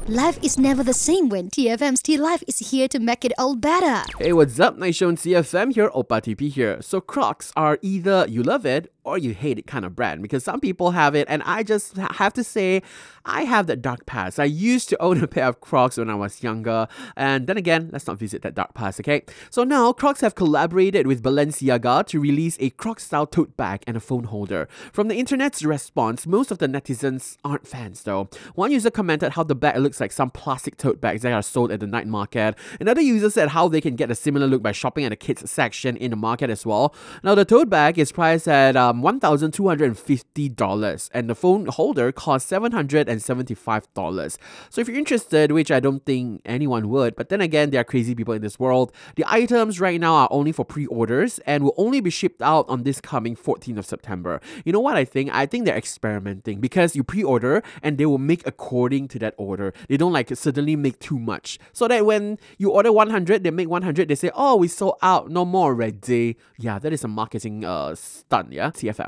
Life is never the same when TFM's T-Life is here to make it all better. Hey, what's up? Nice show on CFM here, Oppa TP here. So Crocs are either you love it or you hate it kind of brand, because some people have it, and I just have to say, I have that dark past. I used to own a pair of Crocs when I was younger, and then again, let's not visit that dark past, okay? So now, Crocs have collaborated with Balenciaga to release a Croc-style tote bag and a phone holder. From the internet's response, most of the netizens aren't fans though. One user commented how the bag looks like some plastic tote bags that are sold at the night market. Another user said how they can get a similar look by shopping at the kids section in the market as well. Now, the tote bag is priced at $1,250 and the phone holder costs $775. So if you're interested, which I don't think anyone would, but then again, there are crazy people in this world, the items right now are only for pre-orders and will only be shipped out on this coming 14th of September. You know what I think? I think they're experimenting, because you pre-order and they will make according to that order. They don't suddenly make too much. So that when you order 100, they make 100, they say, oh, we sold out, no more already. Yeah, that is a marketing stunt, yeah? TFM.